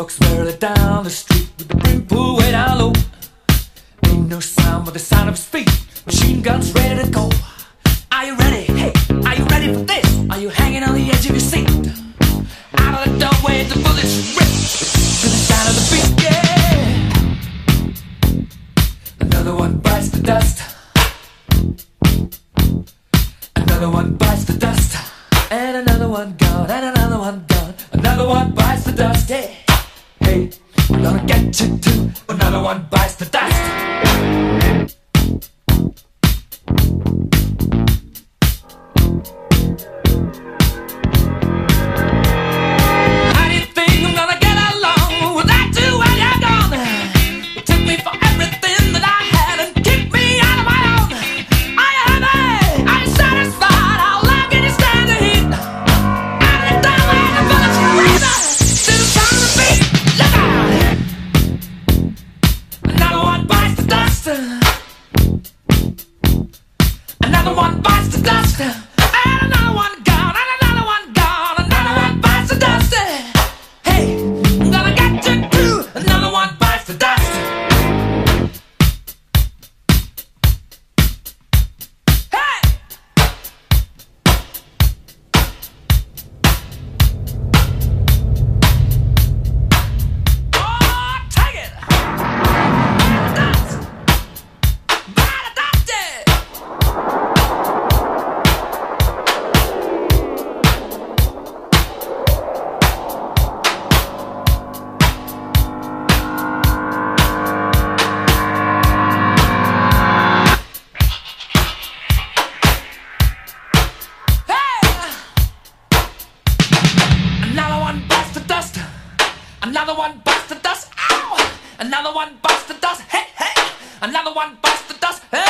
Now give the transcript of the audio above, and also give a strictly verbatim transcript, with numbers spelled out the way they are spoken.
walks merrily down the street with the brim pulled way down low. Ain't no sound but the sound of his feet. Machine guns ready to go. Are you ready? Hey, are you ready for this? Are you hanging on the edge of your seat? Out of the doorway the bullets rip to the sound of the beat. Yeah. Another one bites the dust. Another one bites the dust. And another one gone. And another one gone. Another one bites the dust. Yeah. Hey, we're gonna get you too. Another one bites the dust. Another one bites the dust, and another one gone, and another one gone, another one bites the dust. Hey, I'm gonna get you too. Another one bites the dust. Hey, oh, take it. Dust. Bite the dust. Another one bites the dust, ow! Another one bites the dust, hey, hey! Another one bites the dust, hey!